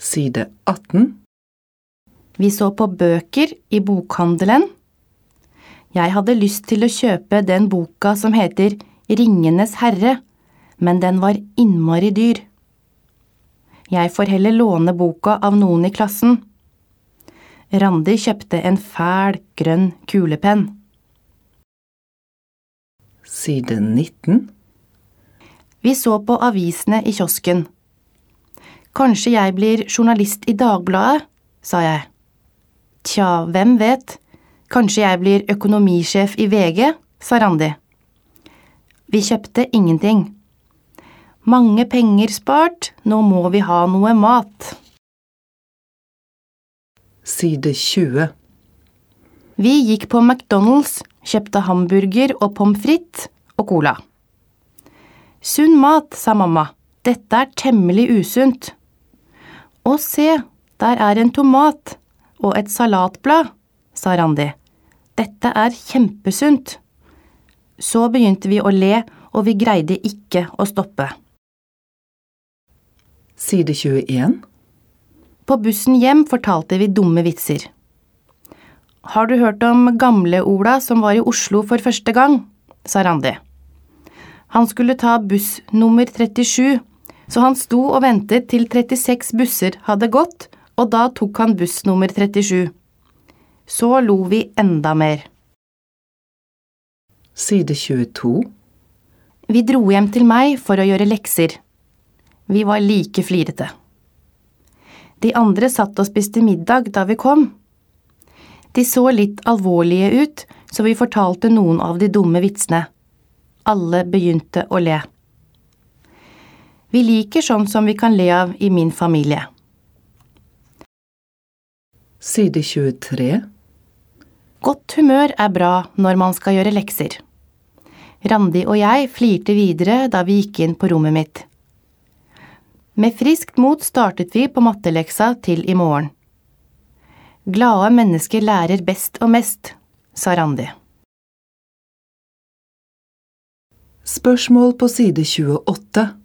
Side 18. Vi så på bøker i bokhandelen. Jeg hadde lyst til å kjøpe den boka som heter Ringenes herre, men den var innmari dyr. Jeg får heller låne boka av noen i klassen. Randi kjøpte en fæl, grønn kulepenn. Side 19. Vi så på avisene i kiosken. Kanskje jeg blir journalist i Dagbladet, sa jeg. Tja, hvem vet? Kanskje jeg blir økonomisjef i VG, sa Randi. Vi kjøpte ingenting. Mange penger spart, nå må vi ha noe mat. Side 20. Vi gikk på McDonald's, kjøpte hamburger og pommes frites og cola. Sunn mat, sa mamma. Dette er temmelig usunt. Å se, der er en tomat og et salatblad, sa Randi. Dette er kjempesunt. Så begynte vi å le, og vi greide ikke å stoppe. Side 21. På bussen hjem fortalte vi dumme vitser. Har du hørt om gamle Ola som var i Oslo for første gang, sa Randi. Han skulle ta buss nummer 37, så han sto og ventet til 36 busser hadde gått, og da tok han buss nummer 37. Så lo vi enda mer. Side 22. Vi dro hjem til meg for å gjøre lekser. Vi var like flirete. De andre satt og spiste middag da vi kom. De så litt alvorlige ut, så vi fortalte noen av de dumme vitsene. Alle begynte å le. Vi liker sånn som vi kan le av i min familie. Side 23. Godt humør er bra når man skal gjøre lekser. Randi og jeg flirte videre da vi gikk inn på rommet mitt. Med friskt mot startet vi på matteleksa til i morgen. Glade mennesker lærer best og mest, sa Randi. Spørsmål på side 28.